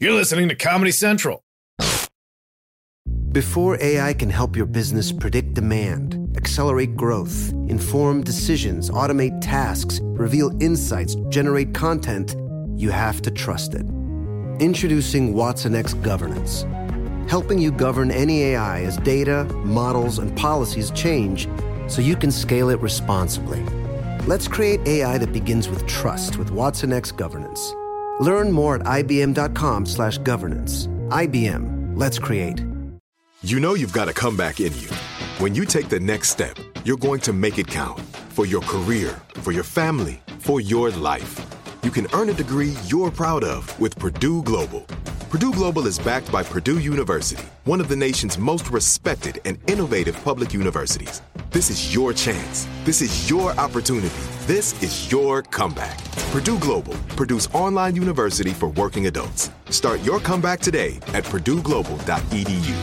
You're listening to Comedy Central. Before AI can help your business predict demand, accelerate growth, inform decisions, automate tasks, reveal insights, generate content, you have to trust it. Introducing watsonx Governance, helping you govern any AI as data, models, and policies change so you can scale it responsibly. Let's create AI that begins with trust with watsonx Governance. Learn more at ibm.com/governance. IBM. Let's create. You know you've got a comeback in you. When you take the next step, you're going to make it count. For your career, for your family, for your life. You can earn a degree you're proud of with Purdue Global. Purdue Global is backed by Purdue University, one of the nation's most respected and innovative public universities. This is your chance. This is your opportunity. This is your comeback. Purdue Global, Purdue's online university for working adults. Start your comeback today at purdueglobal.edu.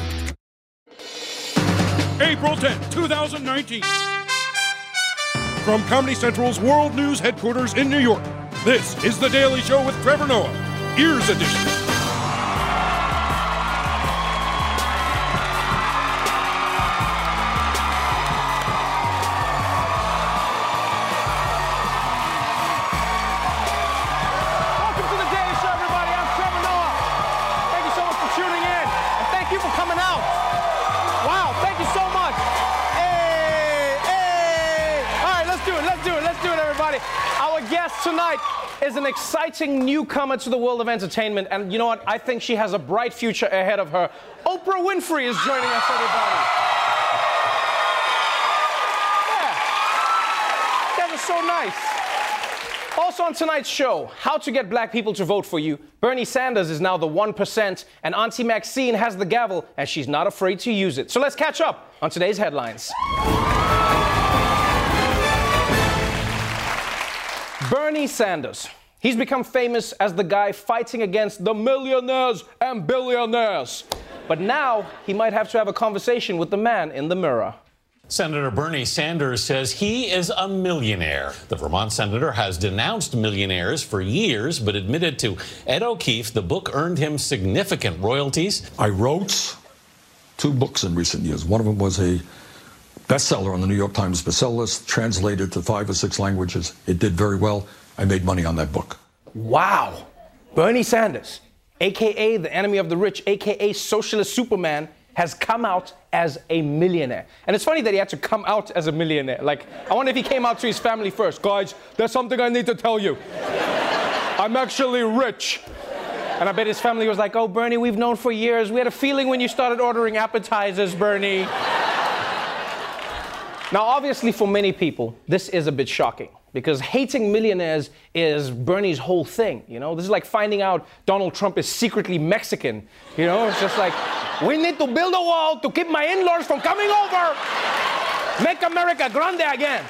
April 10, 2019. From Comedy Central's World News headquarters in New York, this is The Daily Show with Trevor Noah, Ears Edition. Tonight is an exciting newcomer to the world of entertainment, and you know what? I think she has a bright future ahead of her. Oprah Winfrey is joining us, everybody. Yeah. That was so nice. Also on tonight's show, how to get black people to vote for you. Bernie Sanders is now the 1%, and Auntie Maxine has the gavel, and she's not afraid to use it. So let's catch up on today's headlines. Bernie Sanders. He's become famous as the guy fighting against the millionaires and billionaires. But now he might have to have a conversation with the man in the mirror. Senator Bernie Sanders says he is a millionaire. The Vermont senator has denounced millionaires for years, but admitted to Ed O'Keefe the book earned him significant royalties. I wrote 2 books in recent years. One of them was a bestseller on the New York Times bestseller list, translated to 5 or 6 languages. It did very well. I made money on that book. Wow. Bernie Sanders, a.k.a. the enemy of the rich, a.k.a. socialist Superman, has come out as a millionaire. And it's funny that he had to come out as a millionaire. Like, I wonder if he came out to his family first. Guys, there's something I need to tell you. I'm actually rich. And I bet his family was like, oh, Bernie, we've known for years. We had a feeling when you started ordering appetizers, Bernie. Now, obviously, for many people, this is a bit shocking because hating millionaires is Bernie's whole thing, you know? This is like finding out Donald Trump is secretly Mexican, you know? It's just like, we need to build a wall to keep my in-laws from coming over. Make America grande again.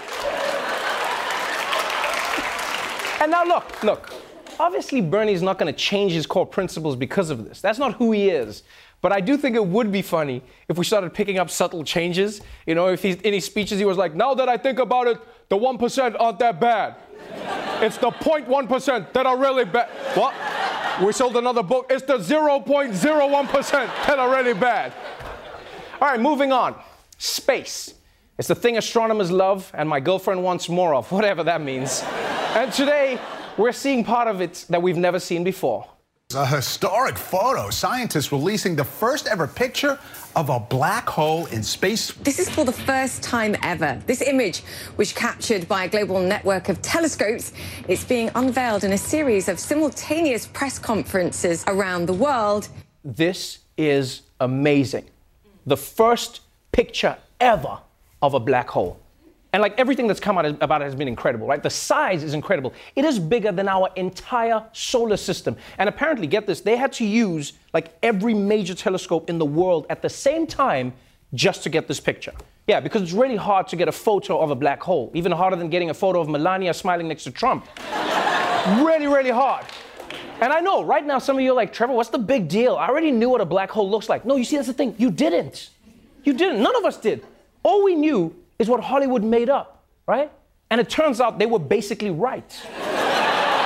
And now look, obviously Bernie's not going to change his core principles because of this. That's not who he is. But I do think it would be funny if we started picking up subtle changes. You know, if in his speeches he was like, now that I think about it, the 1% aren't that bad. It's the 0.1% that are really bad. What? We sold another book. It's the 0.01% that are really bad. All right, moving on. Space. It's the thing astronomers love and my girlfriend wants more of, whatever that means. And today, we're seeing part of it that we've never seen before. A historic photo. Scientists releasing the first ever picture of a black hole in space. This is for the first time ever. This image was captured by a global network of telescopes. It's being unveiled in a series of simultaneous press conferences around the world. This is amazing. The first picture ever of a black hole. And like everything that's come out about it has been incredible, right? The size is incredible. It is bigger than our entire solar system. And apparently, get this, they had to use like every major telescope in the world at the same time just to get this picture. Yeah, because it's really hard to get a photo of a black hole. Even harder than getting a photo of Melania smiling next to Trump. Really, really hard. And I know, right now, some of you are like, Trevor, what's the big deal? I already knew what a black hole looks like. No, you see, that's the thing. You didn't. You didn't. None of us did. All we knew is what Hollywood made up, right? And it turns out they were basically right.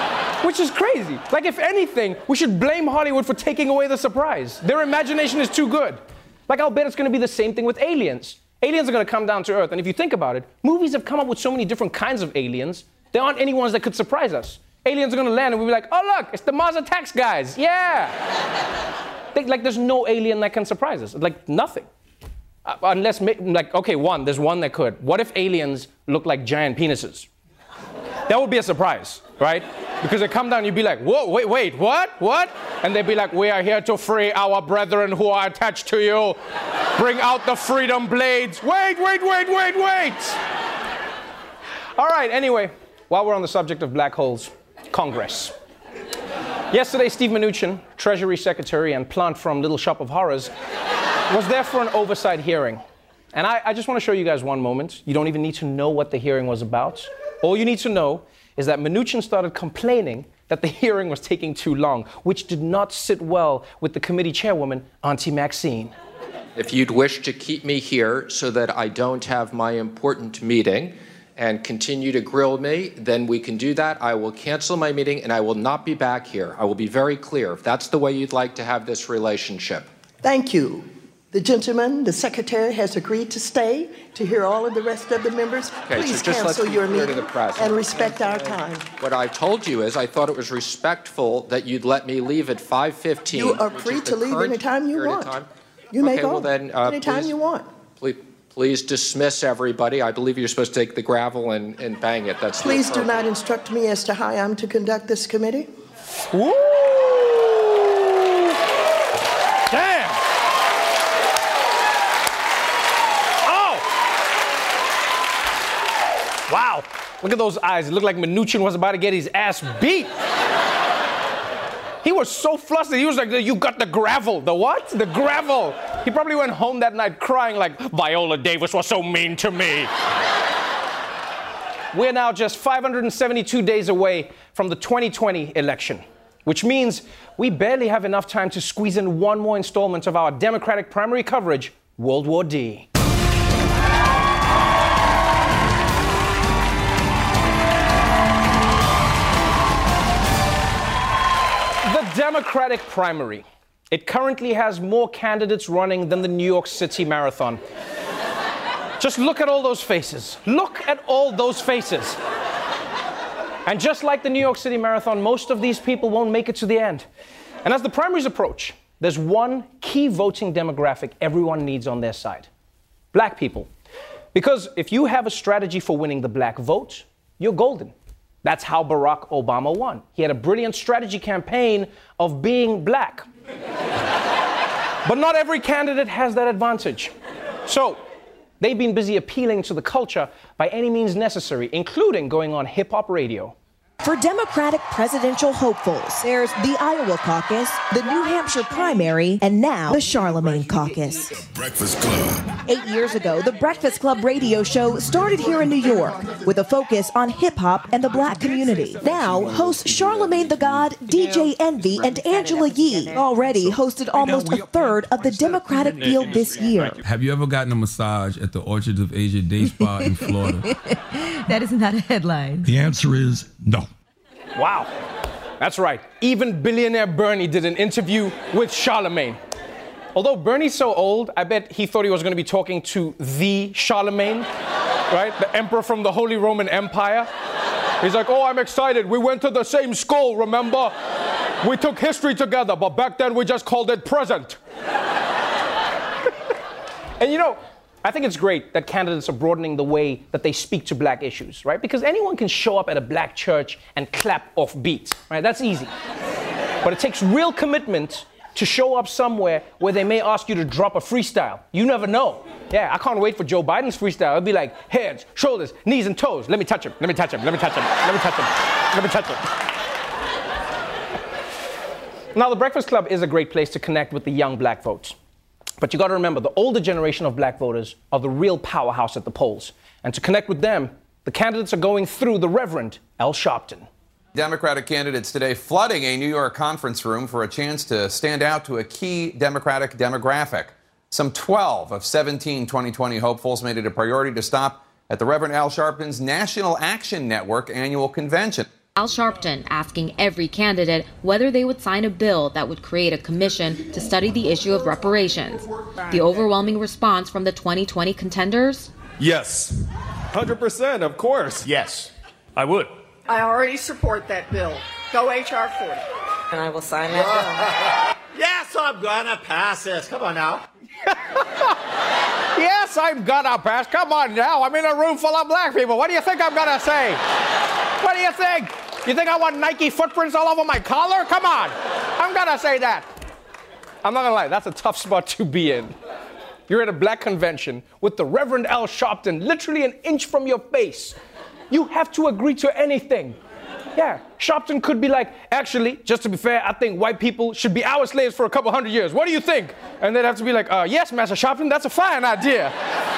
Which is crazy. Like, if anything, we should blame Hollywood for taking away the surprise. Their imagination is too good. Like, I'll bet it's going to be the same thing with aliens. Aliens are going to come down to Earth, and if you think about it, movies have come up with so many different kinds of aliens, there aren't any ones that could surprise us. Aliens are going to land, and we'll be like, oh, look, it's the Mars Attacks guys. Yeah. Like, there's no alien that can surprise us. Like, nothing. Unless, like, okay, there's one that could. What if aliens look like giant penises? That would be a surprise, right? Because they come down and you'd be like, whoa, wait, what? And they'd be like, we are here to free our brethren who are attached to you. Bring out the freedom blades. Wait. All right, anyway, while we're on the subject of black holes, Congress. Yesterday, Steve Mnuchin, Treasury Secretary and plant from Little Shop of Horrors, was there for an oversight hearing. And I just want to show you guys one moment. You don't even need to know what the hearing was about. All you need to know is that Mnuchin started complaining that the hearing was taking too long, which did not sit well with the committee chairwoman, Auntie Maxine. If you'd wish to keep me here so that I don't have my important meeting and continue to grill me, then we can do that. I will cancel my meeting and I will not be back here. I will be very clear if that's the way you'd like to have this relationship. Thank you. The gentleman, the secretary, has agreed to stay to hear all of the rest of the members. Okay, Please so just cancel your meeting and respect our time. time. What I told you is I thought it was respectful that you'd let me leave at 5:15. You are free to leave anytime you want. You may go anytime you want. Please dismiss everybody. I believe you're supposed to take the gravel and bang it. That's Please do not instruct me as to how I'm to conduct this committee. Woo! Damn! Wow, look at those eyes. It looked like Mnuchin was about to get his ass beat. He was so flustered. He was like, you got the gravel. The what? The gravel. He probably went home that night crying like, Viola Davis was so mean to me. We're now just 572 days away from the 2020 election, which means we barely have enough time to squeeze in one more installment of our Democratic primary coverage, World War D. Democratic primary. It currently has more candidates running than the New York City Marathon. Just look at all those faces. Look at all those faces. And just like the New York City Marathon, most of these people won't make it to the end. And as the primaries approach, there's one key voting demographic everyone needs on their side. Black people. Because if you have a strategy for winning the black vote, you're golden. That's how Barack Obama won. He had a brilliant strategy campaign of being black. But not every candidate has that advantage. So they've been busy appealing to the culture by any means necessary, including going on hip-hop radio. For Democratic presidential hopefuls, there's the Iowa caucus, the New Hampshire primary, and now the Charlemagne caucus. The Breakfast Club. 8 years ago, the Breakfast Club radio show started here in New York with a focus on hip-hop and the black community. Now, hosts Charlemagne the God, DJ Envy, and Angela Yee already hosted almost a third of the Democratic field this year. Have you ever gotten a massage at the Orchards of Asia Day Spa in Florida? That is not a headline. The answer is no. Wow. That's right. Even billionaire Bernie did an interview with Charlemagne. Although Bernie's so old, I bet he thought he was going to be talking to the Charlemagne, right? The emperor from the Holy Roman Empire. He's like, oh, I'm excited. We went to the same school, remember? We took history together, but back then we just called it present. And you know, I think it's great that candidates are broadening the way that they speak to black issues, right? Because anyone can show up at a black church and clap off beat, right? That's easy. But it takes real commitment to show up somewhere where they may ask you to drop a freestyle. You never know. Yeah, I can't wait for Joe Biden's freestyle. It'll be like heads, shoulders, knees, and toes. Let me touch him. Let me touch him. Let me touch him. Let me touch him. Let me touch him. Now, the Breakfast Club is a great place to connect with the young black vote. But you got to remember, the older generation of black voters are the real powerhouse at the polls. And to connect with them, the candidates are going through the Reverend Al Sharpton. Democratic candidates today flooding a New York conference room for a chance to stand out to a key Democratic demographic. Some 12 of 17 2020 hopefuls made it a priority to stop at the Reverend Al Sharpton's National Action Network annual convention. Al Sharpton asking every candidate whether they would sign a bill that would create a commission to study the issue of reparations. The overwhelming response from the 2020 contenders? Yes. 100%, of course. Yes. I would. I already support that bill. Go H.R. 40. And I will sign that bill. Yes, I'm gonna pass this. Come on now. Yes, I'm gonna pass. Come on now. I'm in a room full of black people. What do you think I'm gonna say? What do you think? You think I want Nike footprints all over my collar? Come on. I'm gonna say that. I'm not gonna lie. That's a tough spot to be in. You're at a black convention with the Reverend Al Sharpton literally an inch from your face. You have to agree to anything. Yeah, Sharpton could be like, actually, just to be fair, I think white people should be our slaves for a couple hundred years. What do you think? And they'd have to be like, yes, Master Sharpton, that's a fine idea.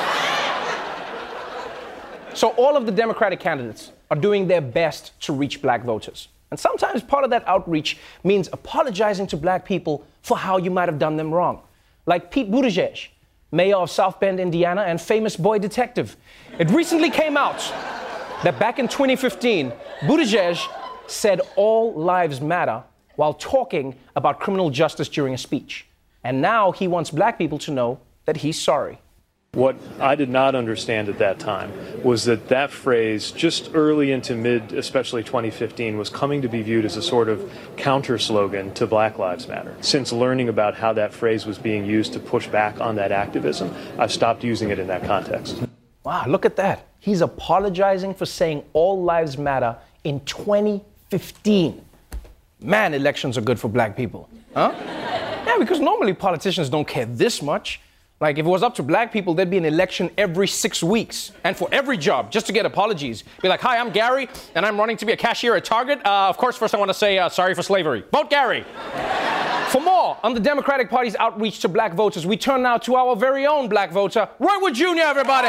So all of the Democratic candidates are doing their best to reach black voters. And sometimes part of that outreach means apologizing to black people for how you might have done them wrong. Like Pete Buttigieg, mayor of South Bend, Indiana, and famous boy detective. It recently came out that back in 2015, Buttigieg said all lives matter while talking about criminal justice during a speech. And now he wants black people to know that he's sorry. What I did not understand at that time was that phrase, just early into mid, especially 2015, was coming to be viewed as a sort of counter slogan to Black Lives Matter. Since learning about how that phrase was being used to push back on that activism, I've stopped using it in that context. Wow, look at that. He's apologizing for saying all lives matter in 2015. Man, elections are good for black people. Huh? Yeah, because normally politicians don't care this much. Like, if it was up to black people, there'd be an election every 6 weeks. And for every job, just to get apologies. Be like, hi, I'm Gary, and I'm running to be a cashier at Target. Of course, first I want to say sorry for slavery. Vote Gary. For more on the Democratic Party's outreach to black voters, we turn now to our very own black voter, Roy Wood Jr., everybody.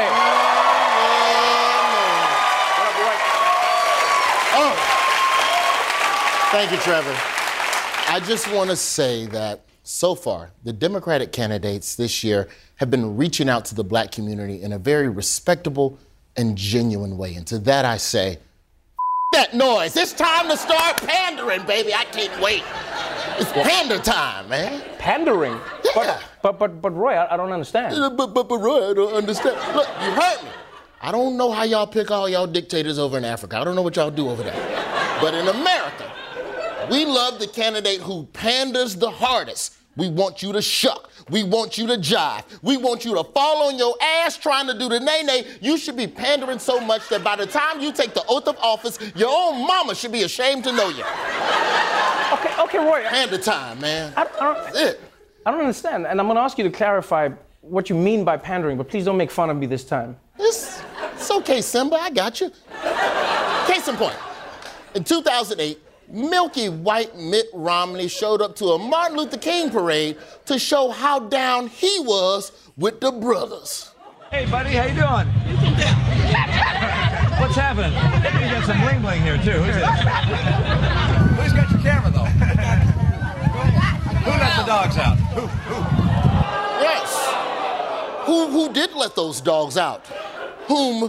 Thank you, Trevor. I just want to say that so far, the Democratic candidates this year have been reaching out to the black community in a very respectable and genuine way. And to that I say, that noise. It's time to start pandering, baby. I can't wait. It's pander time, man. Pandering? Yeah. But Roy, I don't understand. But Roy, I don't understand. Look, you heard me. I don't know how y'all pick all y'all dictators over in Africa. I don't know what y'all do over there. But in America, we love the candidate who panders the hardest. We want you to shuck. We want you to jive. We want you to fall on your ass trying to do the nay-nay. You should be pandering so much that by the time you take the oath of office, your own mama should be ashamed to know you. Okay, Roy. Pander time, man. That's it. I don't understand, and I'm going to ask you to clarify what you mean by pandering, but please don't make fun of me this time. It's okay, Simba. I got you. Case in point. In 2008, milky white Mitt Romney showed up to a Martin Luther King parade to show how down he was with the brothers. Hey, buddy, how you doing? What's happening? You got some bling bling here, too. Who's got your camera, though? Who let the dogs out? Who? Yes. Who did let those dogs out? Whom?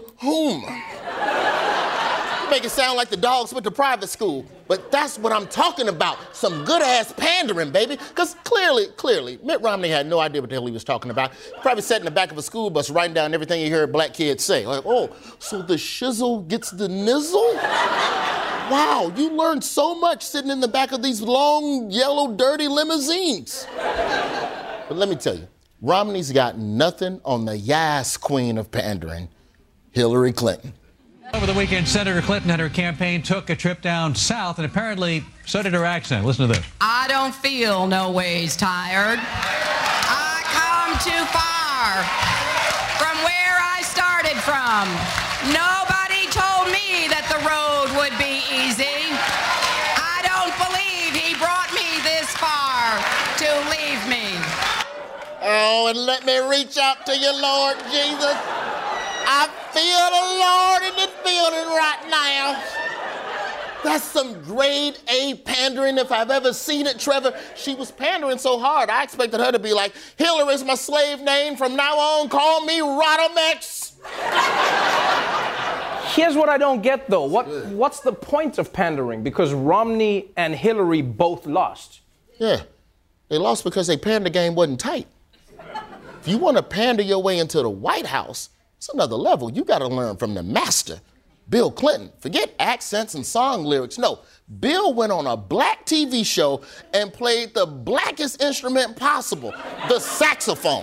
Make it sound like the dogs went to private school. But that's what I'm talking about. Some good-ass pandering, baby. Because clearly, Mitt Romney had no idea what the hell he was talking about. He probably sat in the back of a school bus writing down everything he heard black kids say. Like, oh, so the shizzle gets the nizzle? Wow, you learned so much sitting in the back of these long, yellow, dirty limousines. But let me tell you, Romney's got nothing on the yas queen of pandering, Hillary Clinton. Over the weekend, Senator Clinton and her campaign took a trip down south, and apparently so did her accent. Listen to this. I don't feel no ways tired. I come too far from where I started from. Nobody told me that the road would be easy. I don't believe he brought me this far to leave me. Oh, and let me reach out to you, Lord Jesus. I feel the Lord in the building right now. That's some grade A pandering if I've ever seen it, Trevor. She was pandering so hard, I expected her to be like, Hillary's my slave name. From now on, call me Rodomex. Here's what I don't get, though. What's the point of pandering? Because Romney and Hillary both lost. Yeah, they lost because their pander game wasn't tight. If you want to pander your way into the White House, it's another level. You got to learn from the master, Bill Clinton. Forget accents and song lyrics. No, Bill went on a black TV show and played the blackest instrument possible, the saxophone.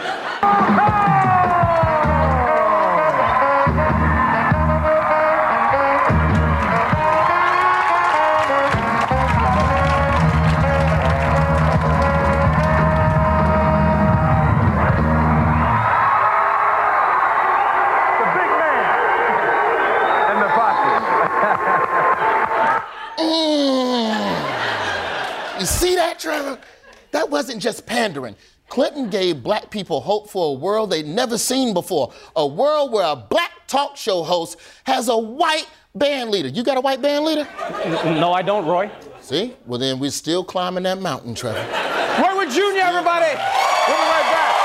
You see that, Trevor? That wasn't just pandering. Clinton gave black people hope for a world they'd never seen before. A world where a black talk show host has a white band leader. You got a white band leader? No, I don't, Roy. See? Well, then we're still climbing that mountain, Trevor. Roy Wood Jr., everybody! We'll be right back.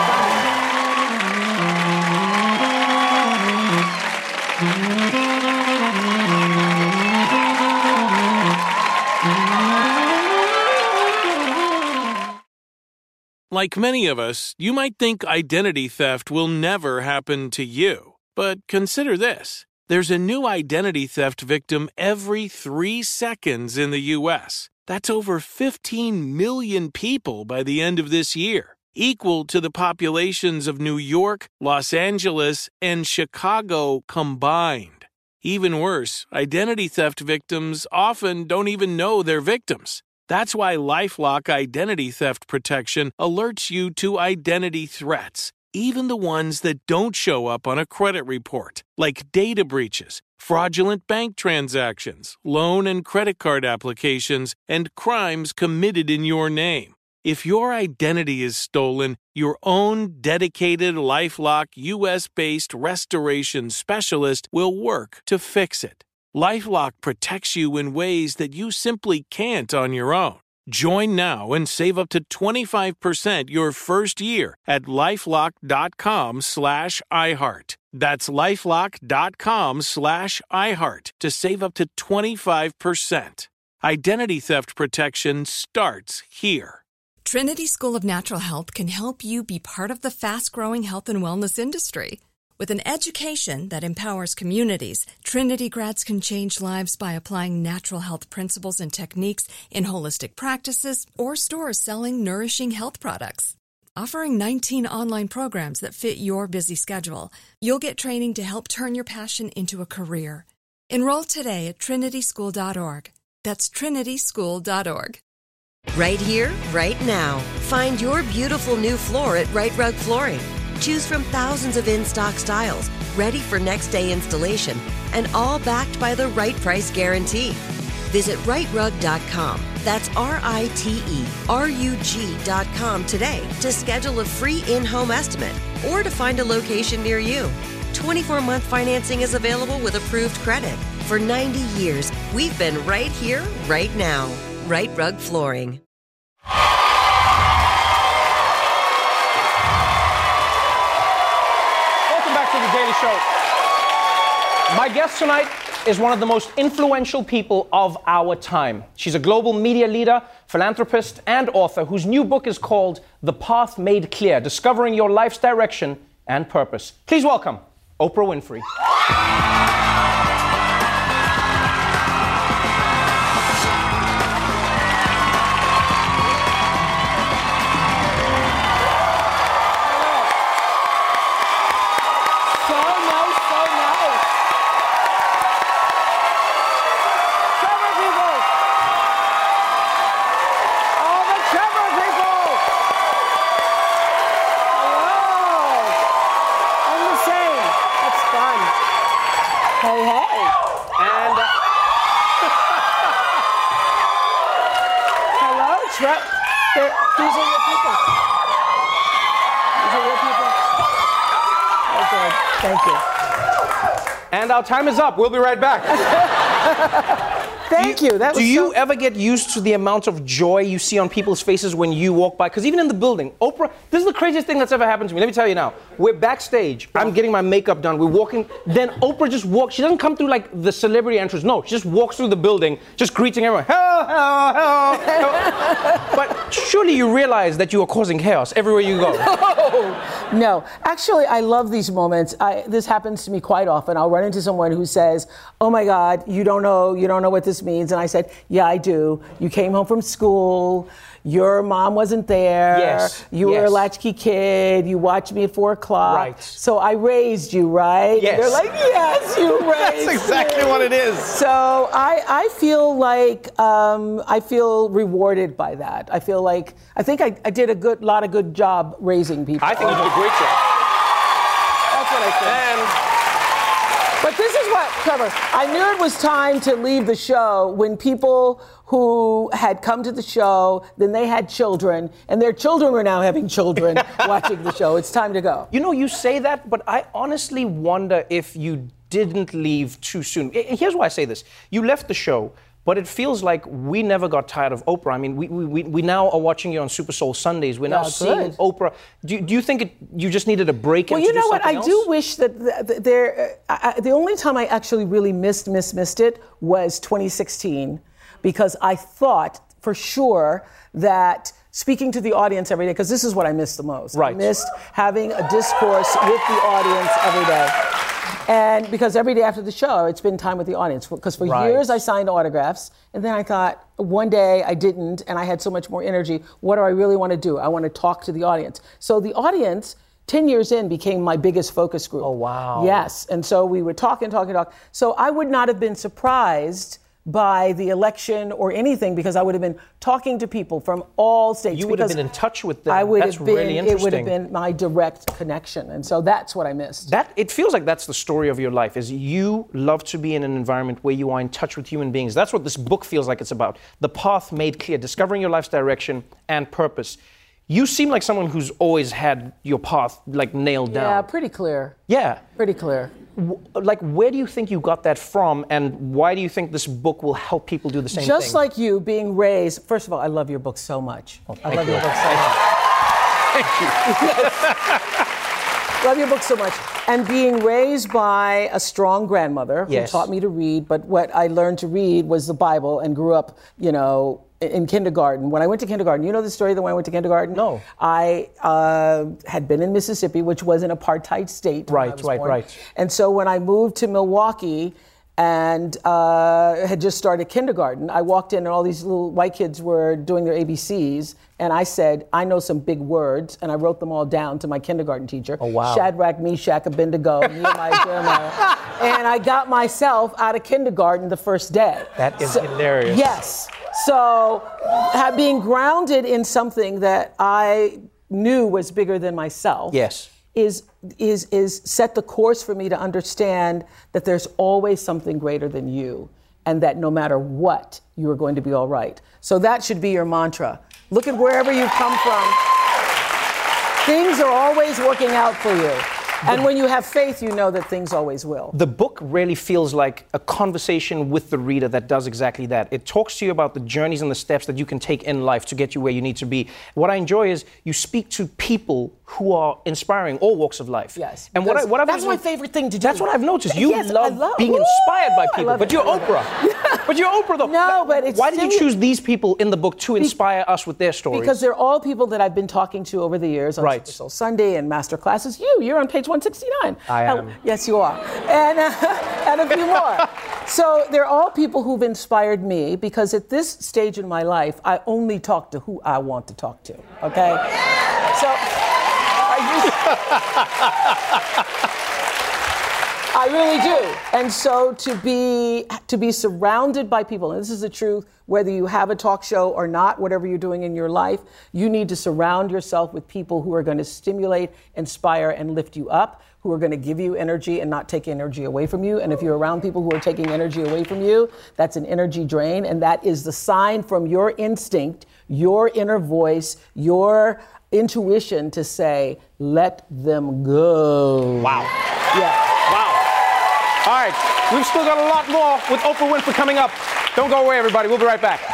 Like many of us, you might think identity theft will never happen to you. But consider this. There's a new identity theft victim every 3 seconds in the U.S. That's over 15 million people by the end of this year, equal to the populations of New York, Los Angeles, and Chicago combined. Even worse, identity theft victims often don't even know they're victims. That's why LifeLock Identity Theft Protection alerts you to identity threats, even the ones that don't show up on a credit report, like data breaches, fraudulent bank transactions, loan and credit card applications, and crimes committed in your name. If your identity is stolen, your own dedicated LifeLock US-based restoration specialist will work to fix it. LifeLock protects you in ways that you simply can't on your own. Join now and save up to 25% your first year at LifeLock.com/iHeart. That's LifeLock.com/iHeart to save up to 25%. Identity theft protection starts here. Trinity School of Natural Health can help you be part of the fast-growing health and wellness industry. With an education that empowers communities, Trinity grads can change lives by applying natural health principles and techniques in holistic practices or stores selling nourishing health products. Offering 19 online programs that fit your busy schedule, you'll get training to help turn your passion into a career. Enroll today at trinityschool.org. That's trinityschool.org. Right here, right now. Find your beautiful new floor at Right Rug Flooring. Choose from thousands of in-stock styles, ready for next day installation, and all backed by the right price guarantee. Visit rightrug.com. That's RITERUG.com today to schedule a free in-home estimate or to find a location near you. 24-month financing is available with approved credit. For 90 years, we've been right here, right now. Right Rug Flooring. The Daily Show. My guest tonight is one of the most influential people of our time. She's a global media leader, philanthropist, and author whose new book is called The Path Made Clear: Discovering Your Life's Direction and Purpose. Please welcome Oprah Winfrey. These are your people. These are your people. Okay, thank you. And our time is up. We'll be right back. Thank you. Do you ever get used to the amount of joy you see on people's faces when you walk by? Because even in the building, Oprah, this is the craziest thing that's ever happened to me. Let me tell you now. We're backstage. I'm getting my makeup done. We're walking. Then Oprah just walks. She doesn't come through like the celebrity entrance. No, she just walks through the building, just greeting everyone. Hello, hello, hello. But surely you realize that you are causing chaos everywhere you go. No. Actually, I love these moments. This happens to me quite often. I'll run into someone who says, "Oh my God, you don't know what this means." And I said, "Yeah, I do. You came home from school. Your mom wasn't there. Yes. You were a latchkey kid. You watched me at 4 o'clock. Right. So I raised you, right?" Yes. And they're like, "Yes, you raised That's exactly me." what it is. So I feel like I feel rewarded by that. I think I did a lot of good job raising people. I think you did a great job. That's what I think. But this is what, Trevor, I knew it was time to leave the show when people who had come to the show, then they had children, and their children were now having children watching the show. It's time to go. You know, you say that, but I honestly wonder if you didn't leave too soon. Here's why I say this. You left the show, but it feels like we never got tired of Oprah. I mean, we now are watching you on Super Soul Sundays. We're now seeing Oprah. Do you think you just needed a break? Well, you know what? I do wish that the only time I actually really missed it was 2016, because I thought for sure that speaking to the audience every day, because this is what I missed the most. Right. I missed having a discourse with the audience every day. And because every day after the show, it's been time with the audience. Because for years I signed autographs, and then I thought one day I didn't, and I had so much more energy. What do I really want to do? I want to talk to the audience. So the audience, 10 years in, became my biggest focus group. Oh, wow. Yes. And so we would talk. So I would not have been surprised by the election or anything, because I would have been talking to people from all states. You would have been in touch with them. I would That's have been, really interesting. It would have been my direct connection. And so that's what I missed. It feels like that's the story of your life, is you love to be in an environment where you are in touch with human beings. That's what this book feels like it's about. The path made clear, discovering your life's direction and purpose. You seem like someone who's always had your path like nailed down. Yeah, pretty clear. Yeah. Pretty clear. Like, where do you think you got that from, and why do you think this book will help people do the same thing? Just like you, being raised, first of all, I love your book so much. I love your book so much. Thank you. Love your book so much. And being raised by a strong grandmother who taught me to read, but what I learned to read was the Bible, and grew up, in kindergarten. When I went to kindergarten, you know the story that when I went to kindergarten? No. I had been in Mississippi, which was an apartheid state. Right. And so when I moved to Milwaukee and had just started kindergarten, I walked in and all these little white kids were doing their ABCs. And I said, I know some big words. And I wrote them all down to my kindergarten teacher. Oh, wow. Shadrach, Meshach, Abednego, Nehemiah, Jeremiah. And I got myself out of kindergarten the first day. That is hilarious. Yes. So being grounded in something that I knew was bigger than myself. Yes. Is set the course for me to understand that there's always something greater than you, and that no matter what, you are going to be all right. So that should be your mantra. Look at wherever you've come from. Things are always working out for you. And when you have faith, you know that things always will. The book really feels like a conversation with the reader that does exactly that. It talks to you about the journeys and the steps that you can take in life to get you where you need to be. What I enjoy is you speak to people who are inspiring all walks of life. Yes. And that's my favorite thing to do. That's what I've noticed. You Yes, love being inspired by people. But you're Oprah. But you're Oprah, though. No, but it's why did you choose these people in the book to inspire us with their stories? Because they're all people that I've been talking to over the years on Super Soul Sunday and master classes. You're on page 169. I am. Yes, you are. And a few more. So they're all people who've inspired me, because at this stage in my life, I only talk to who I want to talk to. Okay? So I really do. And so to be surrounded by people, and this is the truth, whether you have a talk show or not, whatever you're doing in your life, you need to surround yourself with people who are going to stimulate, inspire, and lift you up, who are going to give you energy and not take energy away from you. And if you're around people who are taking energy away from you, that's an energy drain. And that is the sign from your instinct, your inner voice, your intuition to say, let them go. Wow. Yeah. Wow. All right. We've still got a lot more with Oprah Winfrey coming up. Don't go away, everybody. We'll be right back.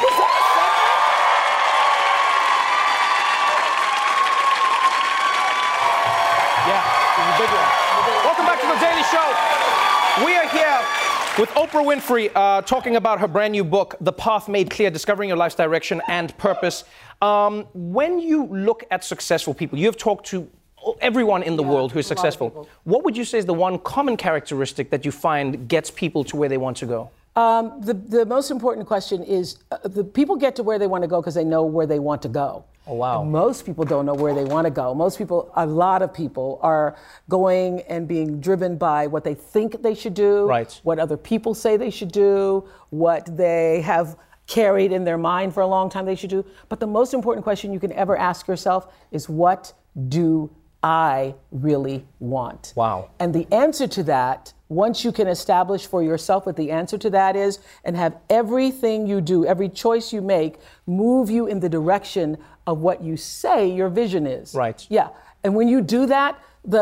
Big one. Welcome back to The Daily Show. We are here with Oprah Winfrey talking about her brand new book, The Path Made Clear, Discovering Your Life's Direction and Purpose. When you look at successful people, you have talked to everyone in the world who is successful. What would you say is the one common characteristic that you find gets people to where they want to go? The most important question is the people get to where they want to go because they know where they want to go. Oh, wow. And most people don't know where they want to go. Most people, a lot of people, are going and being driven by what they think they should do, right, what other people say they should do, what they have carried in their mind for a long time they should do. But the most important question you can ever ask yourself is, what do I really want? Wow. And the answer to that, once you can establish for yourself what the answer to that is, and have everything you do, every choice you make, move you in the direction of what you say your vision is. Right. Yeah. And when you do that,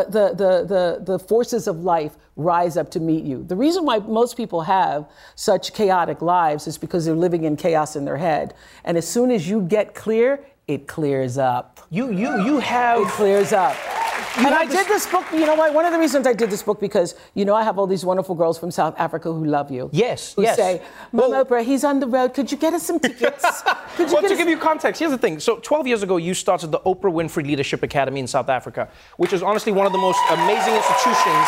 the forces of life rise up to meet you. The reason why most people have such chaotic lives is because they're living in chaos in their head. And as soon as you get clear, it clears up. You have... It clears up. And I did this book, you know why? One of the reasons I did this book, because, you know, I have all these wonderful girls from South Africa who love you. Yes, who yes. say, Mama Oprah, he's on the road. Could you get us some tickets? Well, to give you context, here's the thing. So 12 years ago, you started the Oprah Winfrey Leadership Academy in South Africa, which is honestly one of the most amazing institutions.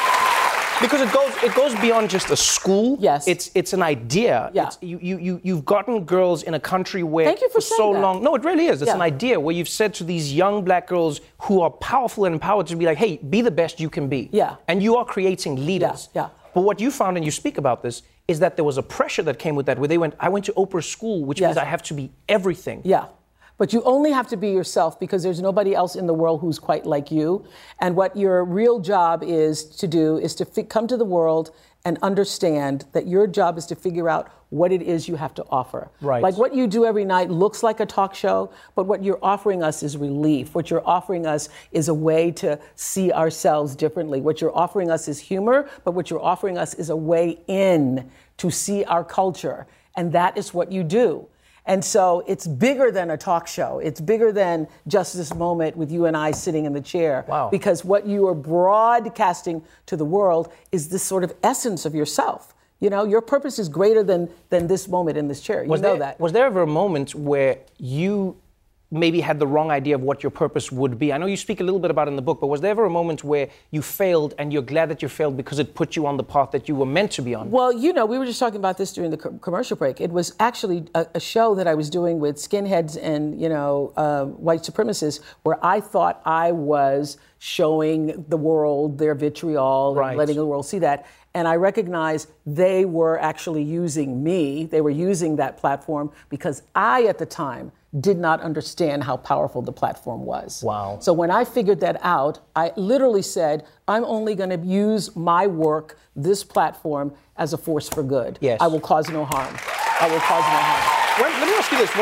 Because it goes beyond just a school. Yes. It's an idea. Yeah. You've gotten girls in a country where Thank you for so saying that. long. No, it really is. It's Yeah. an idea where you've said to these young black girls who are powerful and empowered to be like, hey, be the best you can be. Yeah. And you are creating leaders. Yeah. But what you found, and you speak about this, is that there was a pressure that came with that, where they went, I went to Oprah's school, which means I have to be everything. Yeah. But you only have to be yourself, because there's nobody else in the world who's quite like you. And what your real job is to do is to come to the world and understand that your job is to figure out what it is you have to offer. Right. Like what you do every night looks like a talk show, but what you're offering us is relief. What you're offering us is a way to see ourselves differently. What you're offering us is humor, but what you're offering us is a way in to see our culture. And that is what you do. And so it's bigger than a talk show. It's bigger than just this moment with you and I sitting in the chair. Wow. Because what you are broadcasting to the world is this sort of essence of yourself. You know, your purpose is greater than this moment in this chair. You know that. Was there ever a moment where you maybe had the wrong idea of what your purpose would be? I know you speak a little bit about it in the book, but was there ever a moment where you failed and you're glad that you failed because it put you on the path that you were meant to be on? Well, you know, we were just talking about this during the commercial break. It was actually a show that I was doing with skinheads and, you know, white supremacists, where I thought I was showing the world their vitriol and letting the world see that. And I recognized they were actually using me. They were using that platform because I, at the time, did not understand how powerful the platform was. Wow. So when I figured that out, I literally said, I'm only going to use my work, this platform, as a force for good. Yes. I will cause no harm. I will cause no harm. Let me ask you this.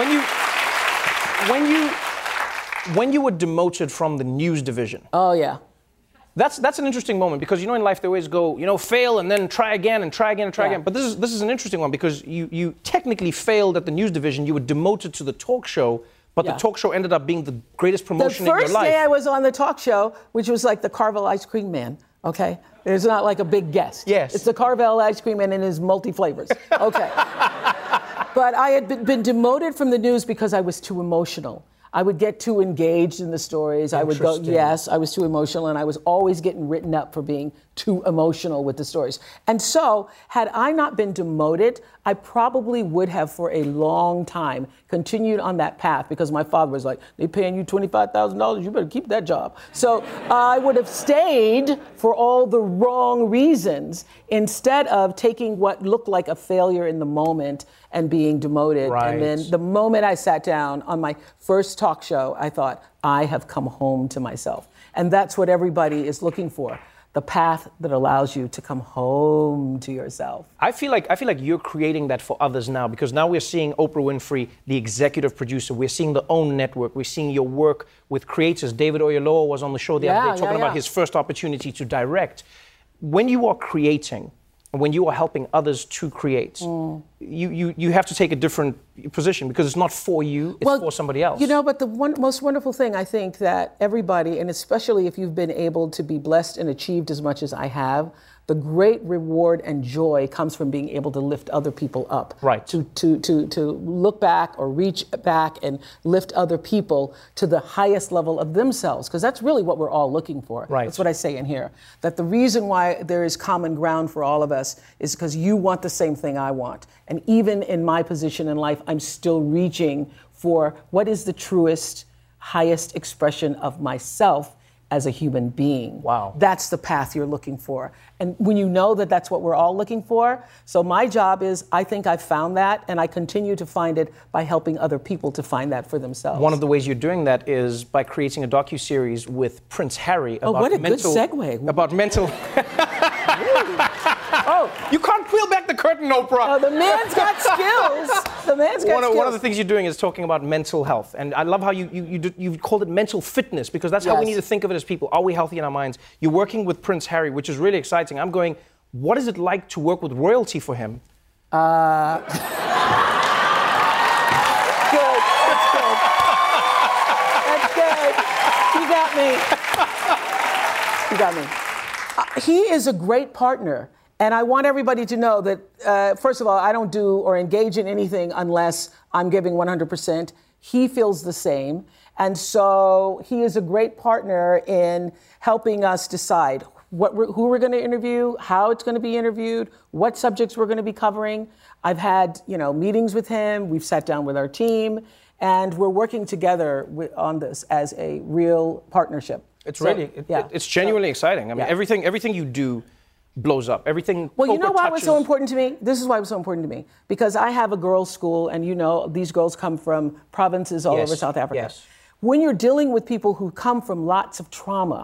When you were demoted from the news division. Oh, yeah. That's an interesting moment, because, you know, in life they always go, you know, fail and then try again and try again and try again. But this is an interesting one, because you technically failed at the news division. You were demoted to the talk show, but the talk show ended up being the greatest promotion in your life. The first day I was on the talk show, which was like the Carvel Ice Cream Man, okay? It's not like a big guest. Yes. It's the Carvel Ice Cream Man in his multi-flavors. Okay. But I had been demoted from the news because I was too emotional. I would get too engaged in the stories. I would go, yes, I was too emotional, and I was always getting written up for being too emotional with the stories. And so, had I not been demoted, I probably would have, for a long time, continued on that path, because my father was like, they're paying you $25,000, you better keep that job. So I would have stayed for all the wrong reasons, instead of taking what looked like a failure in the moment and being demoted. Right. And then the moment I sat down on my first talk show, I thought, I have come home to myself. And that's what everybody is looking for. The path that allows you to come home to yourself. I feel like you're creating that for others now, because now we're seeing Oprah Winfrey, the executive producer. We're seeing the OWN network. We're seeing your work with creators. David Oyelowo was on the show the other day talking about his first opportunity to direct. When you are creating, when you are helping others to create, you have to take a different position because it's not for you, it's for somebody else. You know, but the most wonderful thing, I think, that everybody, and especially if you've been able to be blessed and achieved as much as I have, the great reward and joy comes from being able to lift other people up. Right. To look back or reach back and lift other people to the highest level of themselves, because that's really what we're all looking for. Right. That's what I say in here. That the reason why there is common ground for all of us is because you want the same thing I want. And even in my position in life, I'm still reaching for what is the truest, highest expression of myself as a human being. Wow. That's the path you're looking for. And when you know that that's what we're all looking for, so my job is, I think I've found that, and I continue to find it by helping other people to find that for themselves. One of the ways you're doing that is by creating a docuseries with Prince Harry about what a good segue. About mental... Oh, you can't peel back the curtain, Oprah. Oh, the man's got skills. The man's got skills. One of the things you're doing is talking about mental health. And I love how you called it mental fitness, because that's how we need to think of it as people. Are we healthy in our minds? You're working with Prince Harry, which is really exciting. I'm going, what is it like to work with royalty for him? Good. That's good. That's good. You got me. You got me. He is a great partner. And I want everybody to know that, first of all, I don't do or engage in anything unless I'm giving 100%. He feels the same. And so he is a great partner in helping us decide who we're going to interview, how it's going to be interviewed, what subjects we're going to be covering. I've had, meetings with him. We've sat down with our team, and we're working together on this as a real partnership. It's it's genuinely exciting. I mean, everything you do blows up. Everything. Well, you know why it was so important to me? This is why it was so important to me. Because I have a girls' school, and these girls come from provinces all over South Africa. Yes. When you're dealing with people who come from lots of trauma,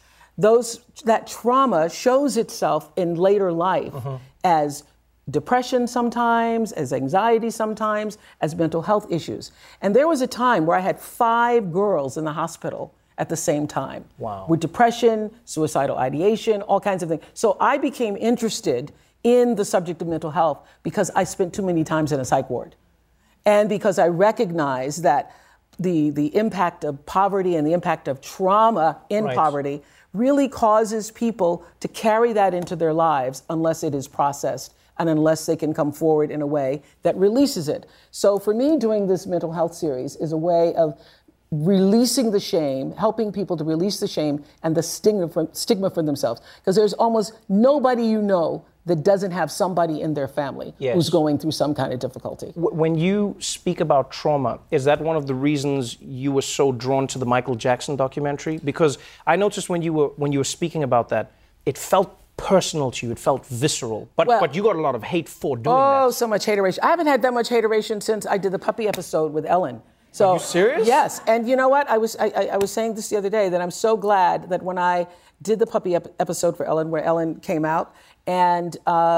that trauma shows itself in later life as depression sometimes, as anxiety sometimes, as mental health issues. And there was a time where I had 5 girls in the hospital at the same time. Wow. With depression, suicidal ideation, all kinds of things. So I became interested in the subject of mental health because I spent too many times in a psych ward. And because I recognized that the impact of poverty and the impact of trauma in poverty really causes people to carry that into their lives unless it is processed and unless they can come forward in a way that releases it. So for me, doing this mental health series is a way of releasing the shame, helping people to release the shame and the stigma for themselves. Because there's almost nobody that doesn't have somebody in their family who's going through some kind of difficulty. When you speak about trauma, is that one of the reasons you were so drawn to the Michael Jackson documentary? Because I noticed when you were speaking about that, it felt personal to you, it felt visceral. But you got a lot of hate for doing that. Oh, so much hateration. I haven't had that much hateration since I did the puppy episode with Ellen. So, are you serious? Yes. And you know what? I was saying this the other day, that I'm so glad that when I did the puppy episode for Ellen, where Ellen came out, and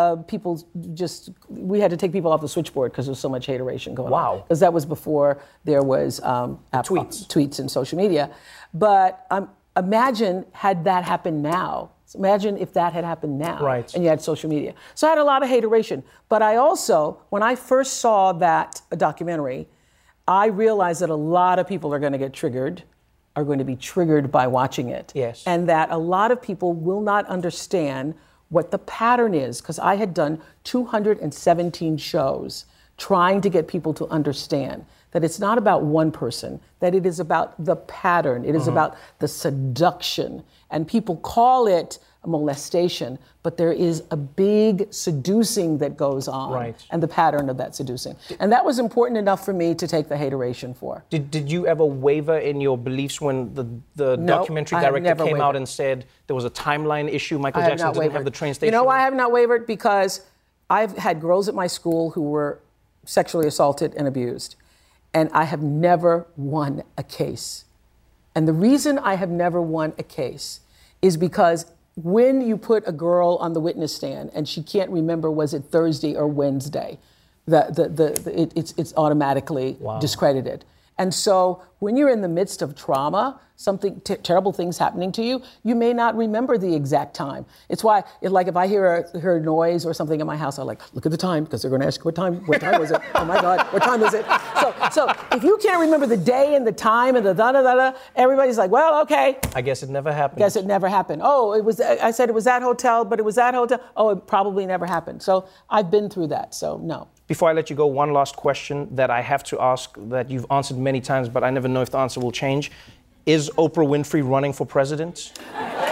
we had to take people off the switchboard because there was so much hateration going on. Wow. Because that was before there was tweets and social media. But imagine had that happened now. So imagine if that had happened now. Right. And you had social media. So I had a lot of hateration. But I also, when I first saw that documentary, I realized that a lot of people are going to be triggered by watching it. Yes. And that a lot of people will not understand what the pattern is, because I had done 217 shows trying to get people to understand that it's not about one person, that it is about the pattern, it is about the seduction. And people call it molestation, but there is a big seducing that goes on, and the pattern of that seducing. And that was important enough for me to take the hateration for. Did you ever waver in your beliefs when the documentary director came out and said there was a timeline issue? Michael Jackson didn't have the train station? You know why I have not wavered? Because I've had girls at my school who were sexually assaulted and abused, and I have never won a case. And the reason I have never won a case is because when you put a girl on the witness stand and she can't remember, was it Thursday or Wednesday, it's automatically discredited. And so when you're in the midst of trauma, something terrible things happening to you, you may not remember the exact time. It's why, if I hear a noise or something in my house, I look at the time, because they're going to ask what time was it? Oh my God, what time is it? So if you can't remember the day and the time and the da-da-da-da, everybody's like, well, okay. I guess it never happened. Guess it never happened. Oh, I said it was that hotel, but it was that hotel. Oh, it probably never happened. So I've been through that, so no. Before I let you go, one last question that I have to ask that you've answered many times, but I never know if the answer will change. Is Oprah Winfrey running for president? You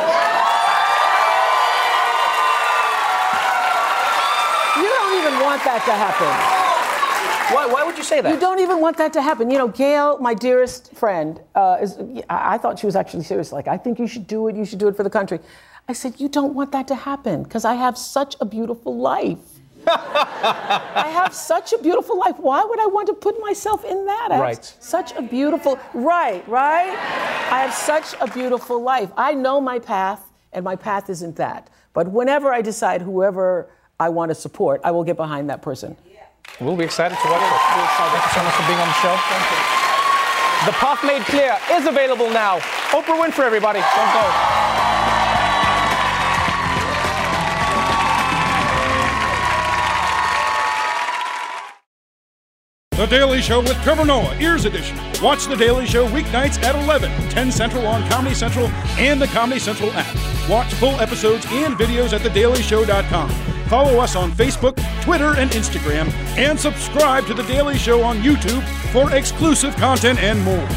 don't even want that to happen. Why would you say that? You don't even want that to happen. You know, Gail, my dearest friend, I thought she was actually serious. I think you should do it. You should do it for the country. I said, you don't want that to happen because I have such a beautiful life. I have such a beautiful life. Why would I want to put myself in that? I have such a beautiful, right? I have such a beautiful life. I know my path, and my path isn't that. But whenever I decide whoever I want to support, I will get behind that person. We'll be excited to watch it. Thank you so much for being on the show. Thank you. The Path Made Clear is available now. Oprah Winfrey, everybody. Don't go. The Daily Show with Trevor Noah, Ears Edition. Watch The Daily Show weeknights at 11, 10 Central on Comedy Central and the Comedy Central app. Watch full episodes and videos at thedailyshow.com. Follow us on Facebook, Twitter, and Instagram, and subscribe to The Daily Show on YouTube for exclusive content and more.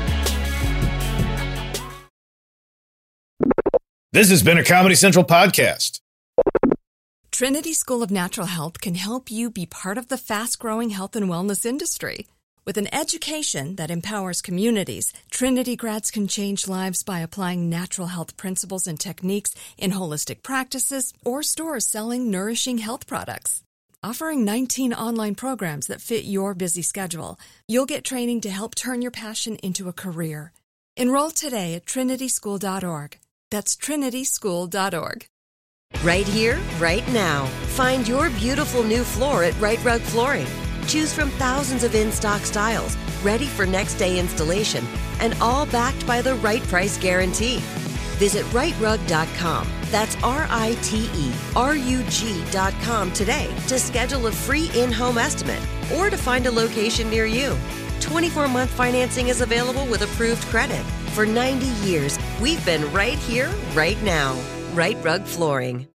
This has been a Comedy Central podcast. Trinity School of Natural Health can help you be part of the fast-growing health and wellness industry. With an education that empowers communities, Trinity grads can change lives by applying natural health principles and techniques in holistic practices or stores selling nourishing health products. Offering 19 online programs that fit your busy schedule, you'll get training to help turn your passion into a career. Enroll today at trinityschool.org. That's trinityschool.org. Right here, right now. Find your beautiful new floor at Right Rug Flooring. Choose from thousands of in-stock styles, ready for next day installation, and all backed by the right price guarantee. Visit rightrug.com. That's RITERUG.com today to schedule a free in-home estimate or to find a location near you. 24-month financing is available with approved credit. For 90 years, we've been right here, right now. Right Rug Flooring.